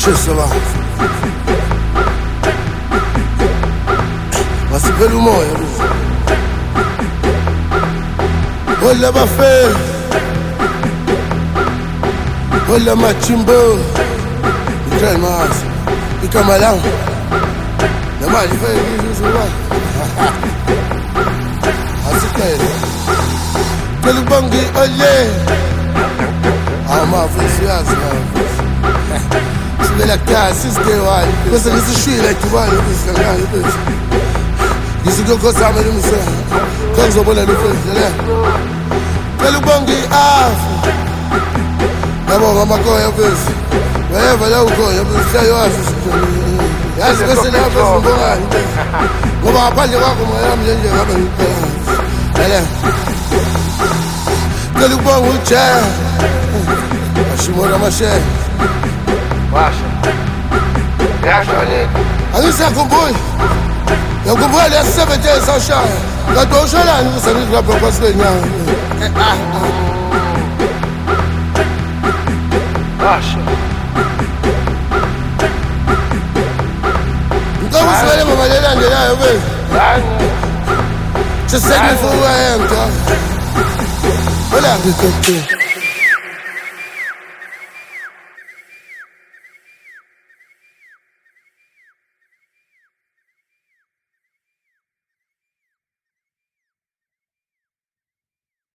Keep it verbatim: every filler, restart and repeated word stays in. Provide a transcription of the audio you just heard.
Chesova. Masipela umoya bizi. Hola bafe. Hola machimbo. Ikral mas. Ikamalang. Namali fe bizi. Asikayela. Kalubangi olé. Ama fesias na. Sibela kasi sikewayo. Bese ngisishila ikubani bisangana bese. Ngisikokhoza mina umse. Kangizobona lufezele. Kalubangi afu. Yabo mama koya bese. Wherever la ukoya bese yazi. Yazi bese la bese ngongani bese. Ngoba ngaphandle kwakho moya mnjenje ngabe ngipela. Hele. Kalubangi uja. Ashimona mashe. Washa. Yasha le. Angisakhumbuli. Ngikhumbula le seven days awushaya. Kanti wawushalani ukusebenza lapha phakathi kwenyanga? Washa. Ngicela usibele ngoma lelandelayo bese. Hayi. Just send me for who I am, dog. Hola,